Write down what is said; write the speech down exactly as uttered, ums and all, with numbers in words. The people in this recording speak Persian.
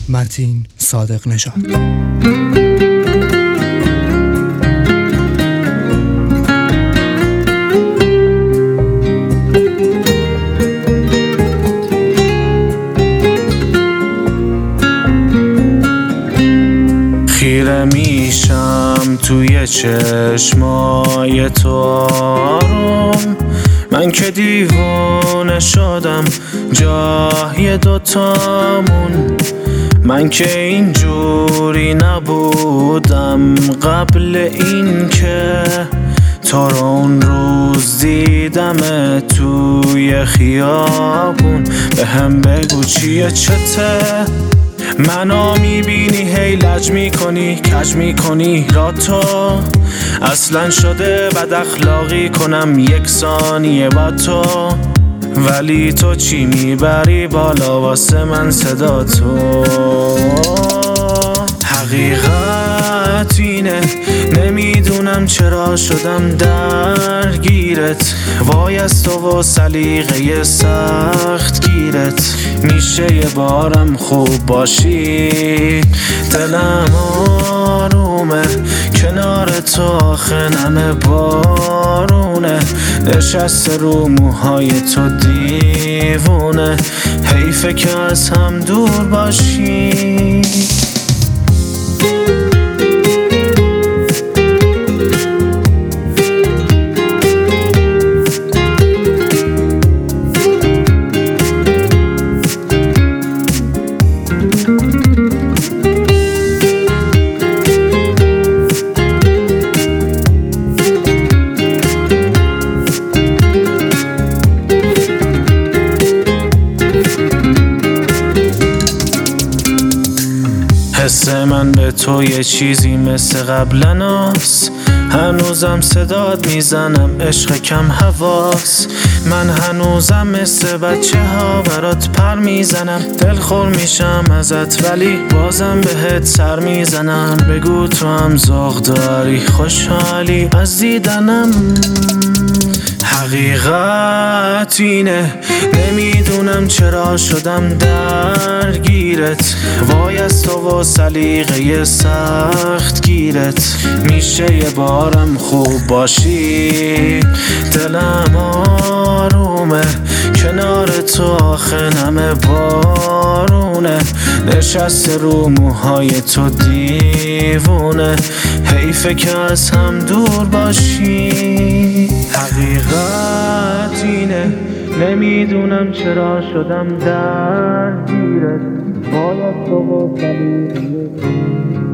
متین صادق نژاد. خیره میشم توی چشمای تو آروم، من که دیوانه شدم جای دوتامون. من که اینجوری نبودم قبل این که تو رو اون روز دیدم توی خیابون. به هم بگو چیه چته، منو میبینی هی لج میکنی کج میکنی را تو اصلا شده بد اخلاقی کنم یک ثانیه با تو، ولی تو چی میبری بالا واسه من صدا تو. حقیقت اینه نمیدونم چرا شدم درگیرت، وای از تو و سلیقه سخت گیرت. میشه یه بارم خوب باشی، دلم آرومه کنار تو، آخه نمه بارونه نشسته رو موهای تو دیوونه. حیفه که از هم دور باشی. حس من به تو یه چیزی مثل قبلناست، هنوزم صداد میزنم عشق کم حواس. من هنوزم مثل بچه ها برات پر میزنم، دلخور میشم ازت ولی بازم بهت سر میزنم. بگو تو هم ذوق داری خوشحالی از دیدنم. حقیقت اینه نمیدونم چرا شدم درگیرت، وای از تو و سلیقه سخت گیرت. میشه یه بارم خوب باشی، دلم آرومه کنار تو، آخه نمه بارونه نشسته رو موهای تو دیوونه. حیفه که از هم دور باشی. حقیقت اینه نمیدونم چرا شدم درگیرت، باید تو و سلیقه